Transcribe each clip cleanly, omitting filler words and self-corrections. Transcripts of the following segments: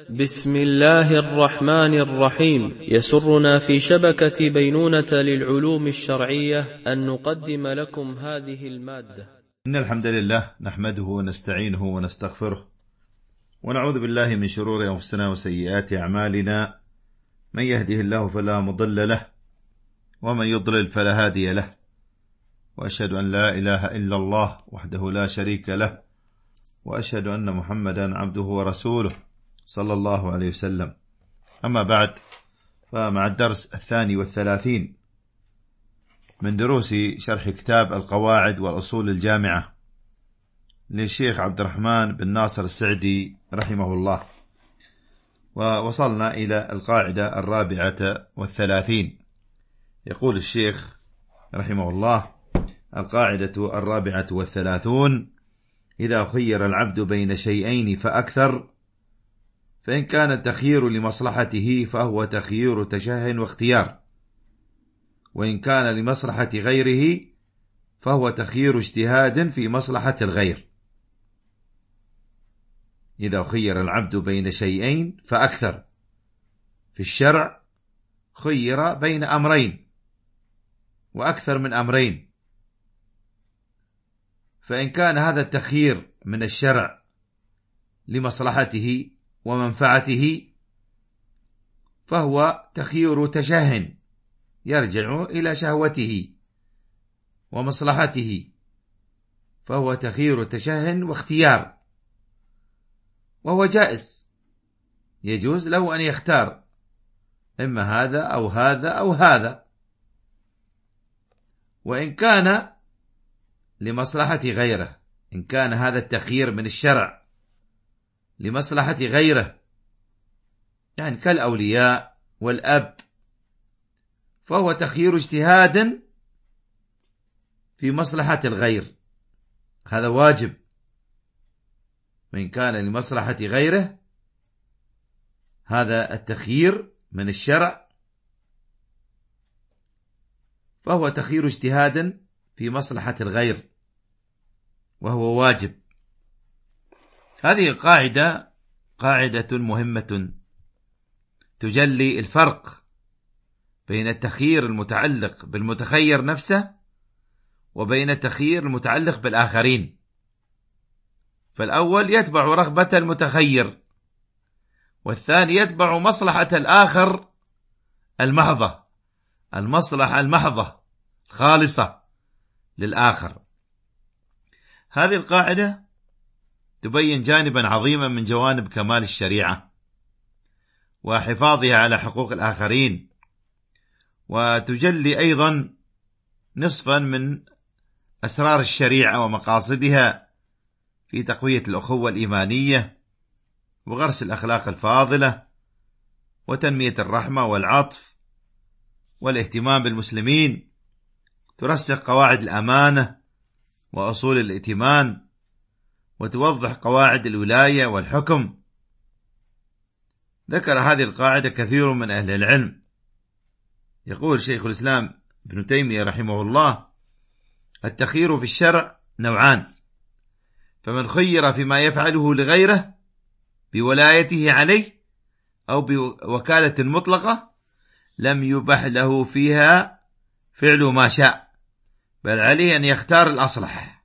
بسم الله الرحمن الرحيم. يسرنا في شبكة بينونة للعلوم الشرعية أن نقدم لكم هذه المادة. إن الحمد لله نحمده ونستعينه ونستغفره ونعوذ بالله من شرور أنفسنا وسيئات أعمالنا، من يهده الله فلا مضل له ومن يضلل فلا هادي له، وأشهد أن لا إله إلا الله وحده لا شريك له، وأشهد أن محمدا عبده ورسوله صلى الله عليه وسلم. أما بعد، فمع الدرس 32 من دروس شرح كتاب القواعد والأصول الجامعة للشيخ عبد الرحمن بن ناصر السعدي رحمه الله، ووصلنا إلى القاعدة 34. يقول الشيخ رحمه الله: القاعدة 34: إذا خير العبد بين شيئين فأكثر، فإن كان التخيير لمصلحته فهو تخيير تشه واختيار، وإن كان لمصلحة غيره فهو تخيير اجتهاد في مصلحة الغير. إذا خير العبد بين شيئين فأكثر، في الشرع خير بين أمرين وأكثر من أمرين، فإن كان هذا التخيير من الشرع لمصلحته ومنفعته فهو تخيير تشه يرجع إلى شهوته ومصلحته، فهو تخيير تشه واختيار، وهو جائز، يجوز له أن يختار إما هذا أو هذا أو هذا. وإن كان لمصلحة غيره، إن كان هذا التخيير من الشرع لمصلحة غيره، يعني كالأولياء والأب، فهو تخيير اجتهاد في مصلحة الغير، هذا واجب. وإن كان لمصلحة غيره، هذا التخيير من الشرع فهو تخيير اجتهاد في مصلحة الغير، وهو واجب. هذه القاعدة قاعدة مهمة تجلي الفرق بين التخيير المتعلق بالمتخير نفسه وبين التخيير المتعلق بالآخرين. فالأول يتبع رغبة المتخير، والثاني يتبع مصلحة الآخر المحضة، المصلحة المحضة الخالصة للآخر. هذه القاعدة تبين جانبا عظيما من جوانب كمال الشريعة وحفاظها على حقوق الآخرين، وتجلي أيضا نصفا من أسرار الشريعة ومقاصدها في تقوية الأخوة الإيمانية وغرس الأخلاق الفاضلة وتنمية الرحمة والعطف والاهتمام بالمسلمين، ترسخ قواعد الأمانة وأصول الائتمان، وتوضح قواعد الولاية والحكم. ذكر هذه القاعدة كثير من أهل العلم. يقول شيخ الإسلام ابن تيمية رحمه الله: التخيير في الشرع نوعان، فمن خير فيما يفعله لغيره بولايته عليه أو بوكالة مطلقة لم يبح له فيها فعل ما شاء، بل عليه أن يختار الأصلح.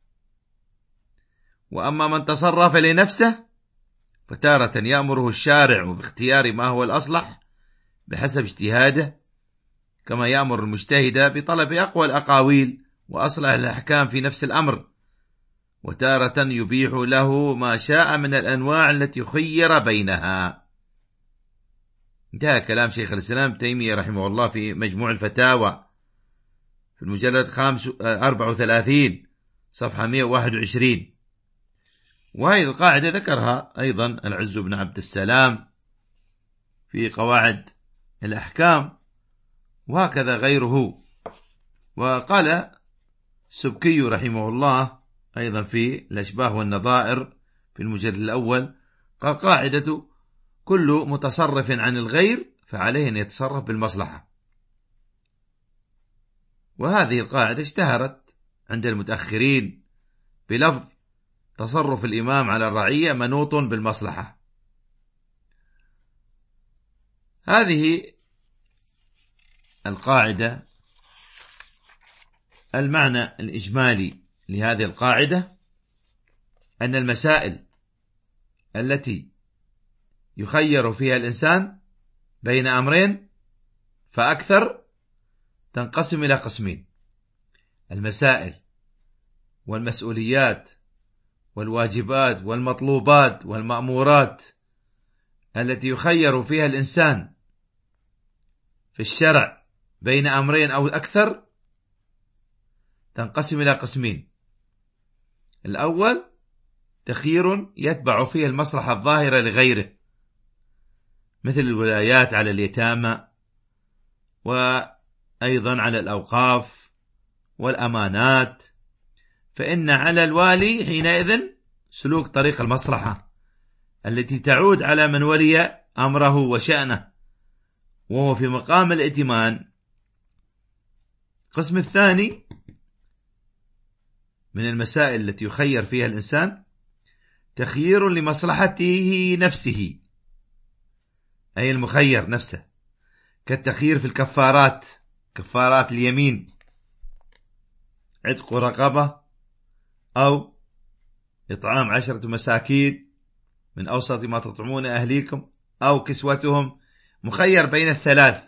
وأما من تصرف لنفسه فتارة يأمره الشارع باختيار ما هو الأصلح بحسب اجتهاده، كما يأمر المجتهد بطلب أقوى الأقاويل وأصلح الأحكام في نفس الأمر، وتارة يبيح له ما شاء من الأنواع التي خير بينها. انتهى كلام شيخ الإسلام تيمية رحمه الله في مجموع الفتاوى في المجلد 34 صفحة 121. وهذه القاعدة ذكرها أيضا العز بن عبد السلام في قواعد الأحكام، وهكذا غيره. وقال السبكي رحمه الله أيضا في الأشباه والنظائر في المجلد الأول، قال: قاعدة كل متصرف عن الغير فعليه أن يتصرف بالمصلحة. وهذه القاعدة اشتهرت عند المتأخرين بلفظ تصرف الإمام على الرعية منوط بالمصلحة. هذه القاعدة. المعنى الإجمالي لهذه القاعدة أن المسائل التي يخير فيها الإنسان بين أمرين فأكثر تنقسم إلى قسمين: المسائل والمسؤوليات والواجبات والمطلوبات والمأمورات التي يخير فيها الإنسان في الشرع بين أمرين أو أكثر تنقسم إلى قسمين. الأول تخيير يتبع فيه المصلحة الظاهرة لغيره، مثل الولايات على اليتامى، وأيضا على الأوقاف والأمانات، فإن على الوالي حينئذ سلوك طريق المصلحة التي تعود على من ولي أمره وشأنه، وهو في مقام الائتمان. القسم الثاني من المسائل التي يخير فيها الإنسان تخيير لمصلحته نفسه، أي المخير نفسه، كالتخيير في الكفارات، كفارات اليمين، عتق رقبة أو إطعام 10 مساكين من أوسط ما تطعمون أهليكم، أو كسوتهم، مخير بين الثلاث.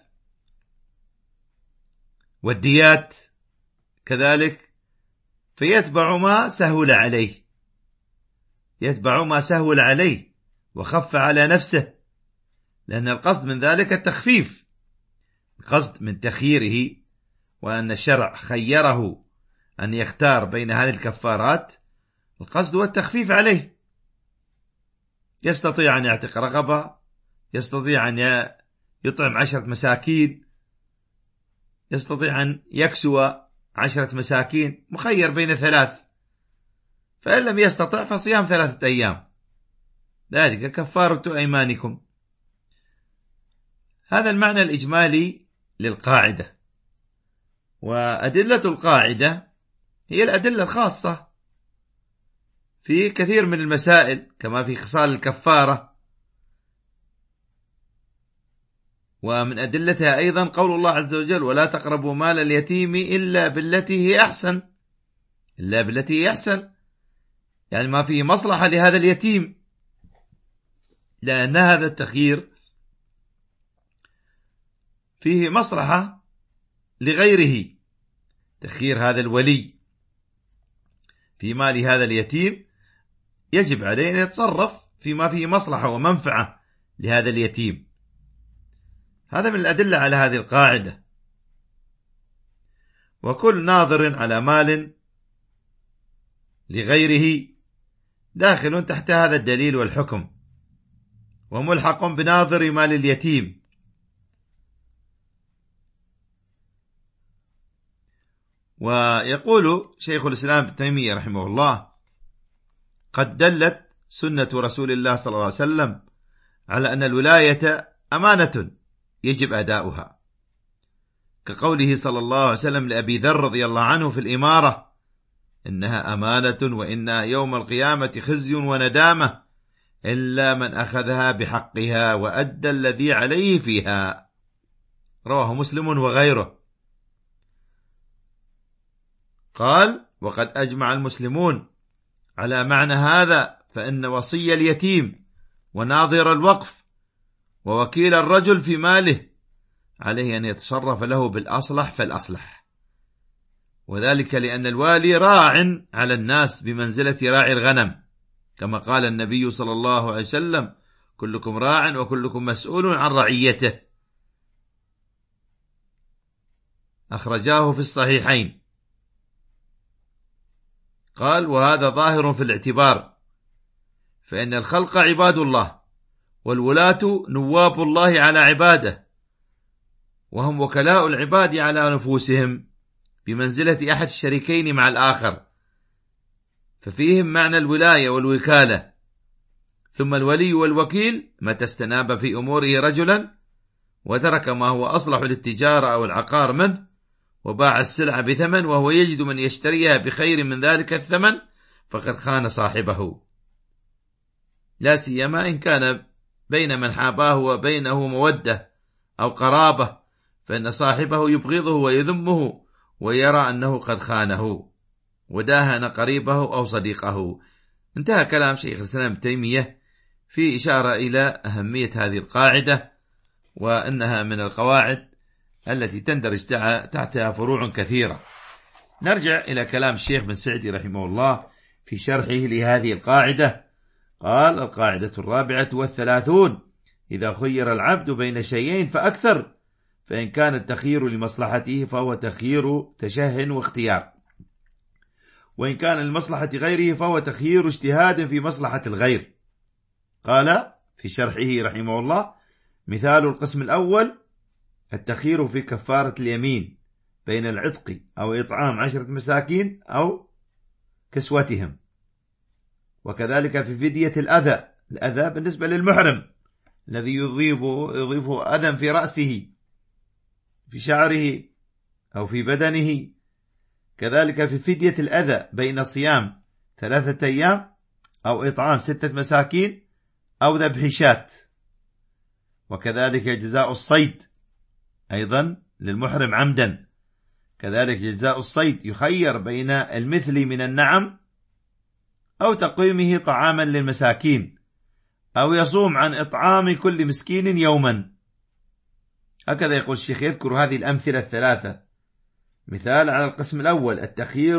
والديات كذلك، فيتبع ما سهل عليه، يتبع ما سهل عليه وخف على نفسه، لأن القصد من ذلك التخفيف. القصد من تخييره وأن الشرع خيره أن يختار بين هذه الكفارات، القصد هو التخفيف عليه. يستطيع أن يعتق رقبة، يستطيع أن يطعم 10 مساكين، يستطيع أن يكسو 10 مساكين، مخير بين ثلاث. فإن لم يستطع فصيام 3 أيام، ذلك كفارة أيمانكم. هذا المعنى الإجمالي للقاعدة. وأدلة القاعدة هي الأدلة الخاصة في كثير من المسائل، كما في خصال الكفارة. ومن أدلتها أيضا قول الله عز وجل: ولا تقربوا مال اليتيم إلا بالتي هي أحسن. إلا بالتي هي أحسن، يعني ما فيه مصلحة لهذا اليتيم، لأن هذا التخيير فيه مصلحة لغيره. تخيير هذا الولي في مال هذا اليتيم يجب عليه أن يتصرف فيما فيه مصلحة ومنفعة لهذا اليتيم. هذا من الأدلة على هذه القاعدة. وكل ناظر على مال لغيره داخل تحت هذا الدليل والحكم، وملحق بناظر مال اليتيم. ويقول شيخ الإسلام ابن تيمية رحمه الله: قد دلت سنة رسول الله صلى الله عليه وسلم على أن الولاية أمانة يجب أداؤها، كقوله صلى الله عليه وسلم لأبي ذر رضي الله عنه في الإمارة: إنها أمانة وإن يوم القيامة خزي وندامة إلا من أخذها بحقها وأدى الذي عليه فيها. رواه مسلم وغيره. قال: وقد أجمع المسلمون على معنى هذا، فإن وصي اليتيم وناظر الوقف ووكيل الرجل في ماله عليه أن يتصرف له بالأصلح فالأصلح، وذلك لأن الوالي راع على الناس بمنزلة راعي الغنم، كما قال النبي صلى الله عليه وسلم: كلكم راع وكلكم مسؤول عن رعيته. أخرجاه في الصحيحين. قال: وهذا ظاهر في الاعتبار، فإن الخلق عباد الله، والولاة نواب الله على عباده، وهم وكلاء العباد على نفوسهم بمنزلة أحد الشريكين مع الآخر، ففيهم معنى الولاية والوكالة. ثم الولي والوكيل متى استناب في أموره رجلا وترك ما هو أصلح للتجارة أو العقار منه وباع السلعة بثمن وهو يجد من يشتريها بخير من ذلك الثمن، فقد خان صاحبه، لا سيما إن كان بين من حاباه وبينه مودة أو قرابة، فإن صاحبه يبغضه ويذمه ويرى أنه قد خانه وداهن قريبه أو صديقه. انتهى كلام شيخ الإسلام ابن تيمية في إشارة إلى أهمية هذه القاعدة، وأنها من القواعد التي تندرج تحتها فروع كثيرة. نرجع إلى كلام الشيخ بن سعدي رحمه الله في شرحه لهذه القاعدة. قال: القاعدة 34: إذا خير العبد بين شيئين فأكثر، فإن كان التخيير لمصلحته فهو تخيير تشه واختيار، وإن كان لمصلحة غيره فهو تخيير اجتهاد في مصلحة الغير. قال في شرحه رحمه الله: مثال القسم الأول التخيير في كفارة اليمين بين العتق أو إطعام 10 مساكين أو كسوتهم، وكذلك في فدية الأذى بالنسبة للمحرم الذي يضيفه أذى في رأسه في شعره أو في بدنه، كذلك في فدية الأذى بين صيام 3 أيام أو إطعام 6 مساكين أو ذبح شاة، وكذلك جزاء الصيد أيضا للمحرم عمدا، كذلك جزاء الصيد يخير بين المثل من النعم أو تقويمه طعاما للمساكين أو يصوم عن إطعام كل مسكين يوما. هكذا يقول الشيخ، يذكر هذه الأمثلة الثلاثة. مثال على القسم الأول التخيير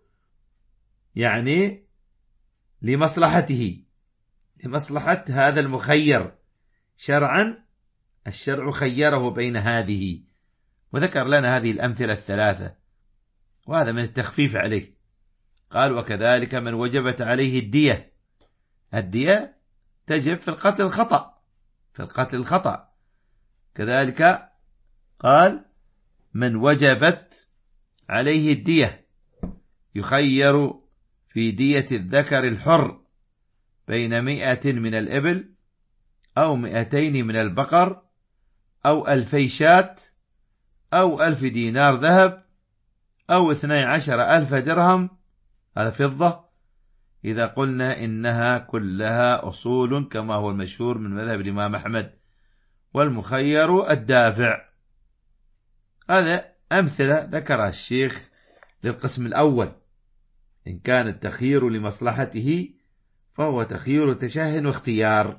يعني لمصلحته، لمصلحة هذا المخير شرعا، الشرع خيره بين هذه، وذكر لنا هذه الأمثلة الثلاثة، وهذا من التخفيف عليه. قال: وكذلك من وجبت عليه الدية تجب في القتل الخطأ، كذلك قال: من وجبت عليه الدية يخير في دية الذكر الحر بين 100 من الإبل أو 200 من البقر أو 2000 شاة أو 1000 دينار ذهب أو 12,000 درهم، هذا فضة، إذا قلنا إنها كلها أصول كما هو المشهور من مذهب الإمام أحمد، والمخير الدافع. هذا أمثلة ذكرها الشيخ للقسم الأول. إن كان التخيير لمصلحته فهو تخيير تشه واختيار،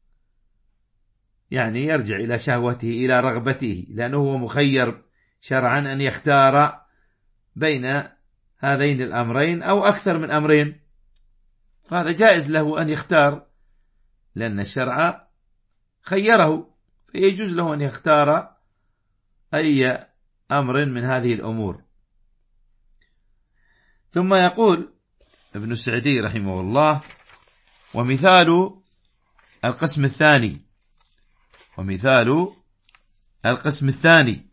يعني يرجع إلى شهوته إلى رغبته، لأنه هو مخير شرعا أن يختار بين هذين الأمرين أو أكثر من أمرين، فهذا جائز له أن يختار لأن الشرع خيره، فيجوز له أن يختار أي أمر من هذه الأمور. ثم يقول ابن السعدي رحمه الله: ومثال القسم الثاني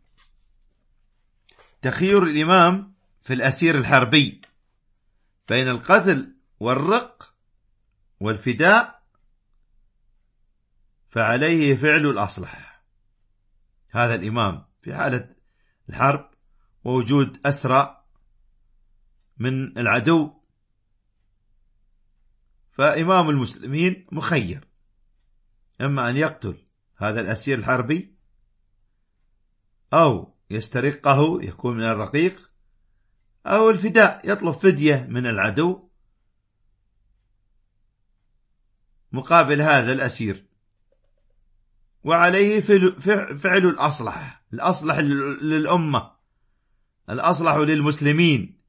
تخيير الإمام في الأسير الحربي بين القتل والرق والفداء، فعليه فعل الأصلح. هذا الإمام في حالة الحرب ووجود أسرى من العدو، فإمام المسلمين مخير، إما أن يقتل هذا الأسير الحربي أو يسترقه يكون من الرقيق، أو الفداء يطلب فدية من العدو مقابل هذا الأسير، وعليه فعل الأصلح للأمة، الأصلح للمسلمين.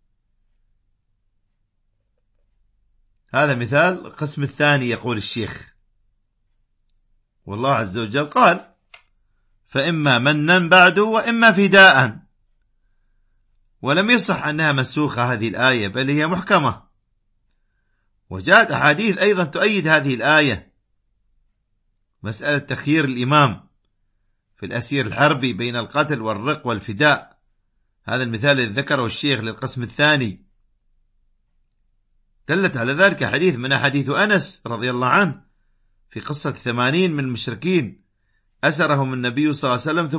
هذا مثال القسم الثاني. يقول الشيخ: والله عز وجل قال: فإما منا بعد وإما فداء، ولم يصح أنها منسوخة هذه الآية، بل هي محكمة، وجاءت أحاديث أيضا تؤيد هذه الآية. مسألة تخيير الإمام في الأسير الحربي بين القتل والرق والفداء، هذا المثال الذي ذكره الشيخ للقسم الثاني، دلت على ذلك حديث من حديث أنس رضي الله عنه في قصة 80 من المشركين أسرهم النبي صلى الله عليه وسلم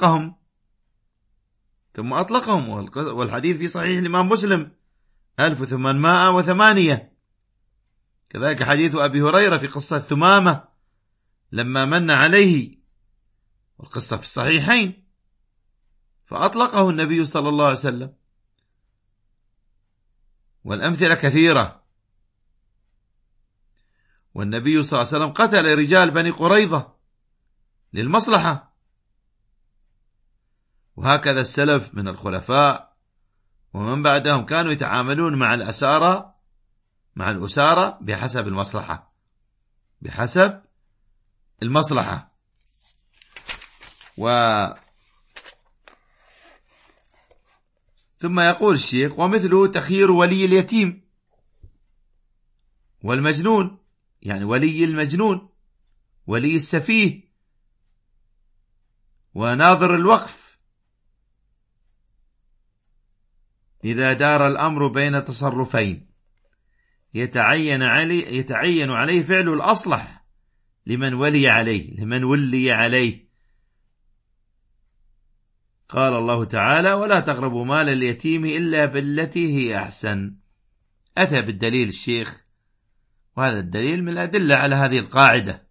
ثم أطلقهم، والحديث في صحيح الإمام مسلم 1808. كذلك حديث أبي هريرة في قصة ثمامة لما من عليه والقصة في الصحيحين، فأطلقه النبي صلى الله عليه وسلم. والأمثلة كثيرة. والنبي صلى الله عليه وسلم قتل رجال بني قريظة للمصلحة. وهكذا السلف من الخلفاء ومن بعدهم كانوا يتعاملون مع الأسارة بحسب المصلحة. ثم يقول الشيخ: ومثله تخيير ولي اليتيم والمجنون، يعني ولي المجنون، ولي السفيه، وناظر الوقف، إذا دار الأمر بين تصرفين يتعين عليه فعل الأصلح لمن ولي عليه. قال الله تعالى: ولا تقربوا مال اليتيم إلا بالتي هي أحسن. أتى بالدليل الشيخ، وهذا الدليل من الأدلة على هذه القاعدة.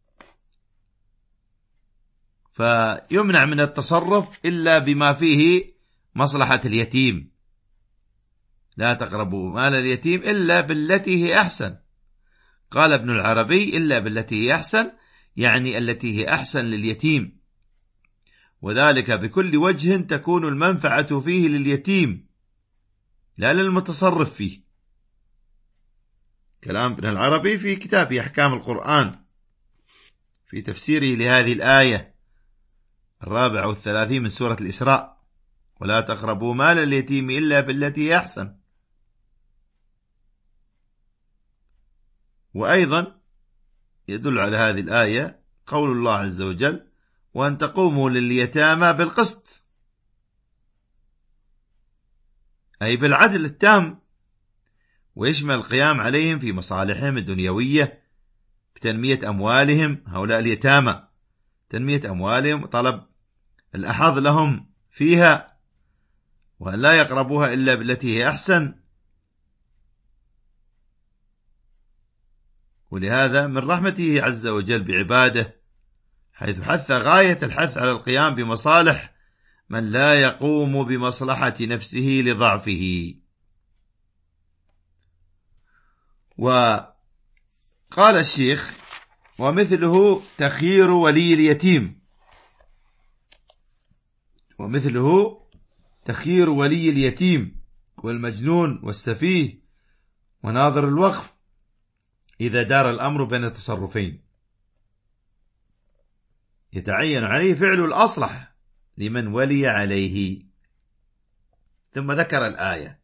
فيمنع من التصرف إلا بما فيه مصلحة اليتيم. لا تقربوا مال اليتيم إلا بالتي هي أحسن. قال ابن العربي: إلا بالتي هي أحسن، يعني التي هي أحسن لليتيم، وذلك بكل وجه تكون المنفعة فيه لليتيم لا للمتصرف فيه. كلام ابن العربي في كتابه أحكام القرآن في تفسيره لهذه الآية 34 من سورة الإسراء: ولا تقربوا مال اليتيم إلا بالتي هي أحسن. وأيضا يدل على هذه الآية قول الله عز وجل: وأن تقوموا لليتامى بالقسط، أي بالعدل التام، ويشمل القيام عليهم في مصالحهم الدنيوية بتنمية أموالهم، هؤلاء اليتامى، تنمية أموالهم وطلب الأحظ لهم فيها، وأن لا يقربوها إلا بالتي هي أحسن. ولهذا من رحمته عز وجل بعباده حيث حث غاية الحث على القيام بمصالح من لا يقوم بمصلحة نفسه لضعفه. وقال الشيخ: ومثله تخيير ولي اليتيم، والمجنون والسفيه وناظر الوقف، إذا دار الأمر بين تصرفين يتعين عليه فعل الأصلح لمن ولي عليه. ثم ذكر الآية،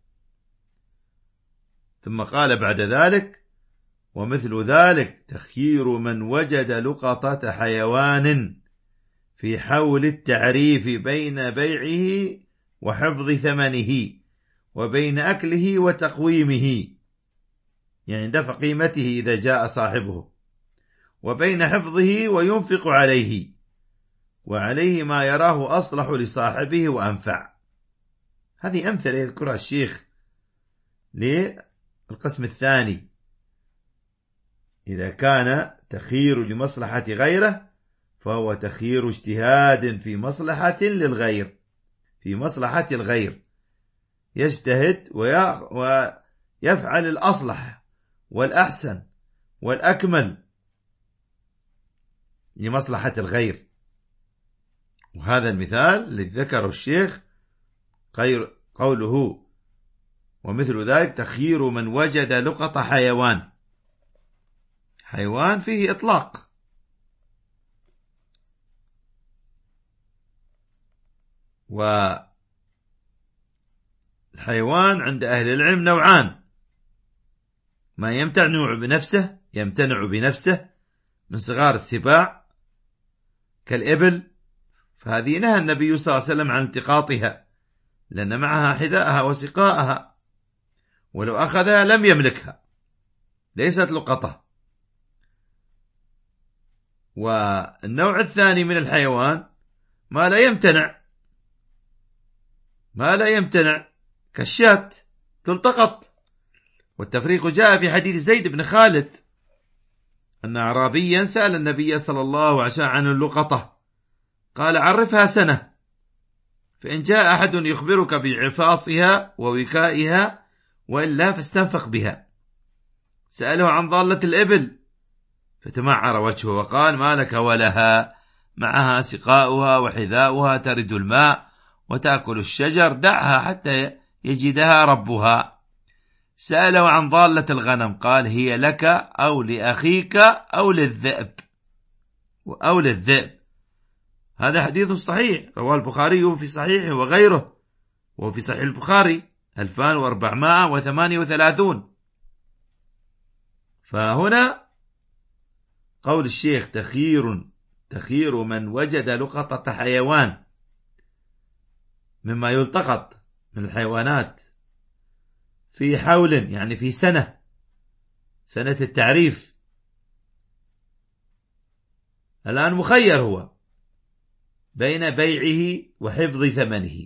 ثم قال بعد ذلك: ومثل ذلك تخيير من وجد لقطة حيوان في حول التعريف بين بيعه وحفظ ثمنه، وبين أكله وتقويمه، يعني دفع قيمته إذا جاء صاحبه، وبين حفظه وينفق عليه، وعليه ما يراه أصلح لصاحبه وأنفع. هذه أمثلة يذكرها الشيخ للقسم الثاني: إذا كان تخيير لمصلحة غيره فهو تخيير اجتهاد في مصلحة الغير، يجتهد ويفعل الأصلح والأحسن والأكمل لمصلحة الغير. وهذا المثال الذي ذكره الشيخ قوله: ومثل ذلك تخيير من وجد لقطة حيوان فيه إطلاق، والحيوان عند أهل العلم نوعان: ما يمتنع بنفسه من صغار السباع كالإبل، فهذه نهى النبي صلى الله عليه وسلم عن التقاطها لأن معها حذاءها وسقاءها، ولو أخذها لم يملكها، ليست لقطة. والنوع الثاني من الحيوان ما لا يمتنع كالشاة تلتقط. والتفريق جاء في حديث زيد بن خالد أن أعرابيا سأل النبي صلى الله عليه وسلم عن اللقطة، قال عرفها سنة، فإن جاء أحد يخبرك بعفاصها ووكائها وإلا فاستنفق بها. سأله عن ضالة الإبل فتمعر وجهه وقال ما لك ولها، معها سقاؤها وحذاؤها، ترد الماء وتأكل الشجر، دعها حتى يجدها ربها. سأله عن ضالة الغنم قال هي لك أو لأخيك أو للذئب أو للذئب. هذا حديث صحيح رواه البخاري في صحيحه وغيره، وفي صحيح البخاري 2438. فهنا قول الشيخ تخير من وجد لقطة حيوان مما يلتقط من الحيوانات في حول، يعني في سنة التعريف، الآن مخير هو بين بيعه وحفظ ثمنه.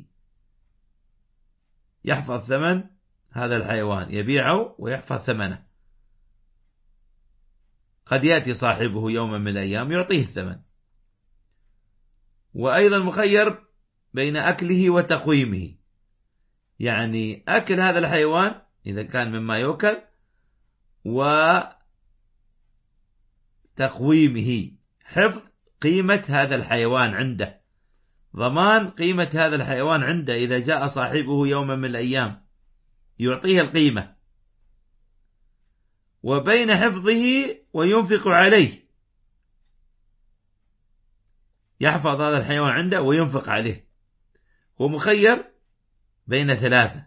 يحفظ ثمن هذا الحيوان، يبيعه ويحفظ ثمنه. قد يأتي صاحبه يوما من الأيام يعطيه الثمن. وأيضا مخير بين أكله وتقويمه، يعني أكل هذا الحيوان إذا كان مما يؤكل، وتقويمه حفظ قيمة هذا الحيوان عنده، ضمان قيمة هذا الحيوان عنده إذا جاء صاحبه يوما من الأيام يعطيه القيمة. وبين حفظه وينفق عليه، يحفظ هذا الحيوان عنده وينفق عليه. هو مخير بين ثلاث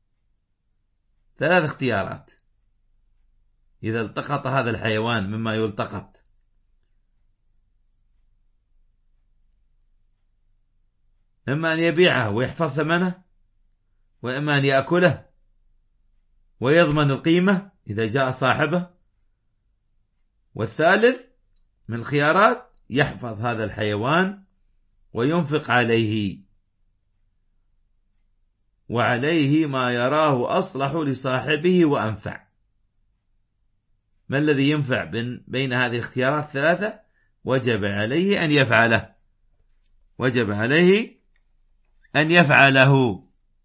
اختيارات إذا التقط هذا الحيوان مما يلتقط. إما أن يبيعه ويحفظ ثمنه، وإما أن يأكله ويضمن القيمة إذا جاء صاحبه، والثالث من الخيارات يحفظ هذا الحيوان وينفق عليه، وعليه ما يراه أصلح لصاحبه وأنفع. ما الذي ينفع بين هذه الاختيارات الثلاثة؟ وجب عليه أن يفعله، وجب عليه أن يفعله.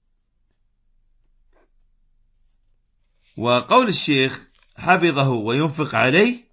وقول الشيخ حفظه وينفق عليه،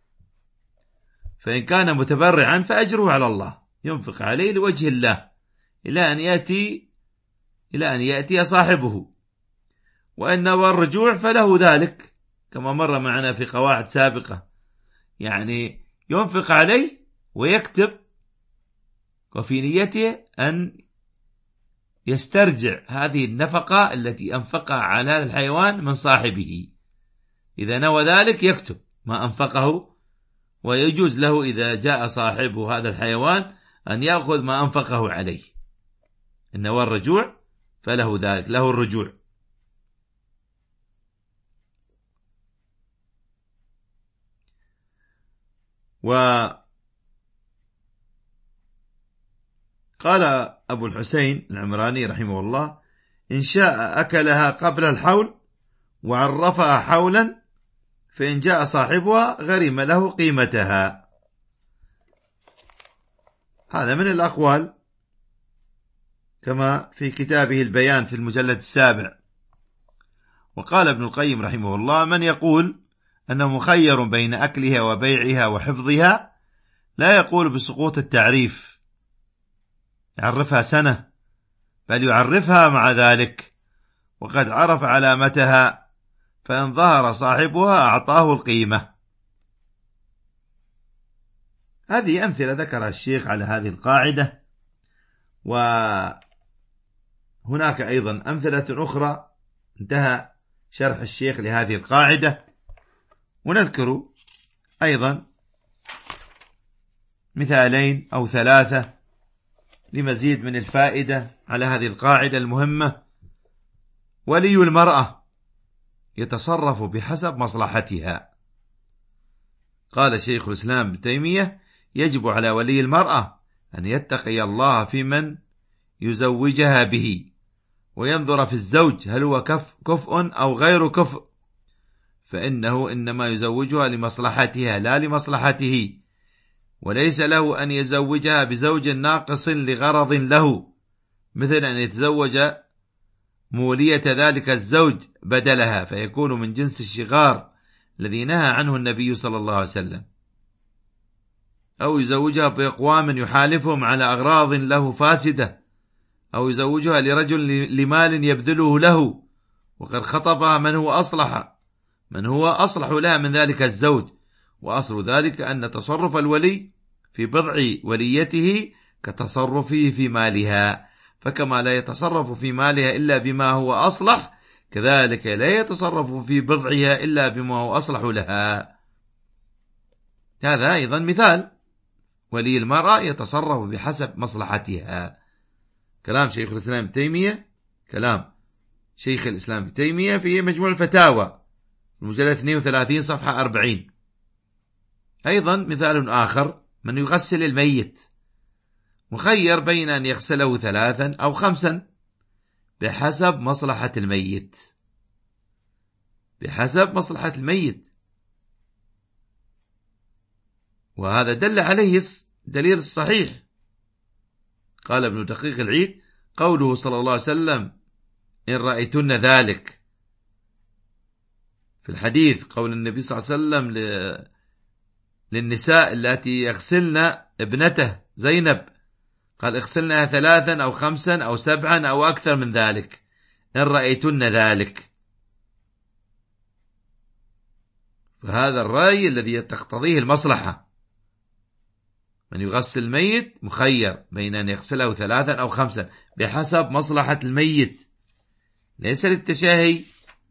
فإن كان متبرعا فأجره على الله، ينفق عليه لوجه الله إلى أن يأتي صاحبه. وإن نوى الرجوع فله ذلك، كما مر معنا في قواعد سابقة، يعني ينفق عليه ويكتب، وفي نيته أن يسترجع هذه النفقة التي أنفقها على هذا الحيوان من صاحبه. إذا نوى ذلك يكتب ما أنفقه، ويجوز له إذا جاء صاحب هذا الحيوان أن يأخذ ما أنفقه عليه. إن نوى الرجوع فله ذلك، له الرجوع. وقال أبو الحسين العمراني رحمه الله إن شاء أكلها قبل الحول وعرفها حولا، فإن جاء صاحبها غرم له قيمتها. هذا من الأقوال كما في كتابه البيان في المجلد 7. وقال ابن القيم رحمه الله من يقول أنه مخير بين أكلها وبيعها وحفظها لا يقول بسقوط التعريف، يعرفها سنة، بل يعرفها مع ذلك وقد عرف علامتها، فإن ظهر صاحبها أعطاه القيمة. هذه أمثلة ذكرها الشيخ على هذه القاعدة، وهناك أيضا أمثلة أخرى انتهى شرح الشيخ لهذه القاعدة. ونذكر أيضا مثالين أو ثلاثة لمزيد من الفائدة على هذه القاعدة المهمة. ولي المرأة يتصرف بحسب مصلحتها. قال شيخ الإسلام ابن تيمية يجب على ولي المرأة أن يتقي الله في من يزوجها به، وينظر في الزوج هل هو كفء أو غير كفء، فإنه إنما يزوجها لمصلحتها لا لمصلحته، وليس له أن يزوجها بزوج ناقص لغرض له، مثل أن يتزوج مولية ذلك الزوج بدلها، فيكون من جنس الشغار الذي نهى عنه النبي صلى الله عليه وسلم، أو يزوجها بأقوام يحالفهم على أغراض له فاسدة، أو يزوجها لرجل لمال يبذله له وقد خطبها من هو أصلح لها من ذلك الزوج. وأصل ذلك أن تصرف الولي في بضع وليته كتصرفه في مالها، فكما لا يتصرف في مالها إلا بما هو أصلح، كذلك لا يتصرف في بضعها إلا بما هو أصلح لها. هذا أيضا مثال، ولي المرأة يتصرف بحسب مصلحتها. كلام شيخ الإسلام ابن تيمية في مجموع الفتاوى المجلد 32 صفحة 40. أيضا مثال آخر، من يغسل الميت مخير بين أن يغسله 3 أو 5 بحسب مصلحة الميت، وهذا دل عليه دليل الصحيح. قال ابن دقيق العيد: قوله صلى الله عليه وسلم: إن رأيتن ذلك، في الحديث قول النبي صلى الله عليه وسلم للنساء التي يغسلن ابنته زينب، قال: اغسلنها 3 أو 5 أو 7 أو أكثر من ذلك إن رأيتن ذلك. فهذا الرأي الذي تقتضيه المصلحة، من يغسل الميت مخير بين أن يغسله 3 أو 5 بحسب مصلحة الميت، ليس للتشاهي.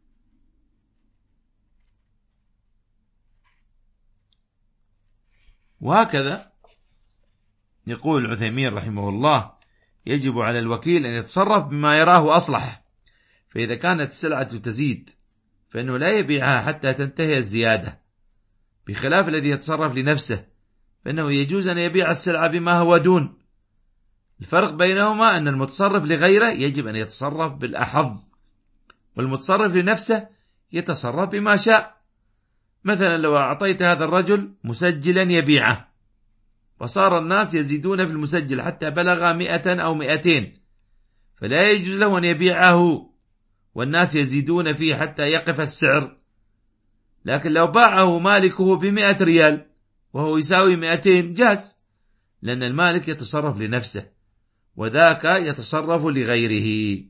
وهكذا يقول العثيمين رحمه الله: يجب على الوكيل أن يتصرف بما يراه أصلح، فإذا كانت السلعة تزيد فإنه لا يبيعها حتى تنتهي الزيادة، بخلاف الذي يتصرف لنفسه فإنه يجوز أن يبيع السلعة بما هو دون. الفرق بينهما أن المتصرف لغيره يجب أن يتصرف بالأحظ، والمتصرف لنفسه يتصرف بما شاء. مثلا لو أعطيت هذا الرجل مسجلا يبيعه، وصار الناس يزيدون في المسجل حتى بلغ 100 أو 200، فلا يجوز له أن يبيعه والناس يزيدون فيه حتى يقف السعر. لكن لو باعه مالكه ب100 ريال وهو يساوي 200 جاز، لأن المالك يتصرف لنفسه وذاك يتصرف لغيره.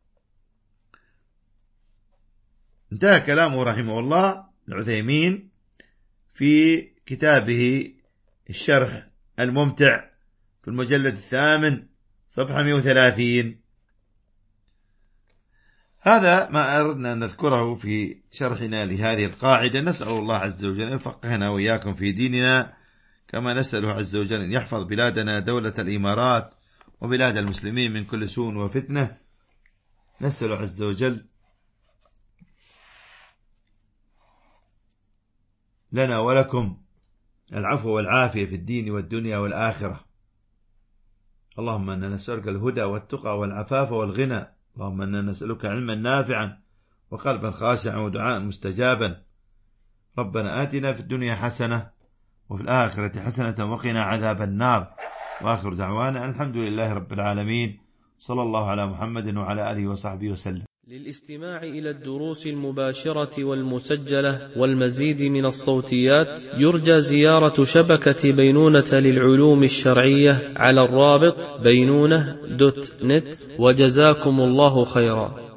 انتهى كلامه رحمه الله العثيمين في كتابه الشرح الممتع في المجلد 8 صفحة 130. هذا ما أردنا أن نذكره في شرحنا لهذه القاعدة. نسأل الله عز وجل أن يفقهنا وإياكم في ديننا، كما نسأله عز وجل أن يحفظ بلادنا دولة الإمارات وبلاد المسلمين من كل سوء وفتنة. نسأل عز وجل لنا ولكم العفو والعافية في الدين والدنيا والآخرة. اللهم أننا نسألك الهدى والتقى والعفاف والغنى. اللهم أننا نسألك علما نافعا وقلبا خاشعا ودعاء مستجابا. ربنا آتنا في الدنيا حسنة وفي الآخرة حسنة وقنا عذاب النار. وآخر دعوانا الحمد لله رب العالمين، صلى الله على محمد وعلى آله وصحبه وسلم. للاستماع إلى الدروس المباشرة والمسجلة والمزيد من الصوتيات يرجى زيارة شبكة بينونة للعلوم الشرعية على الرابط بينونة.net. وجزاكم الله خيرا.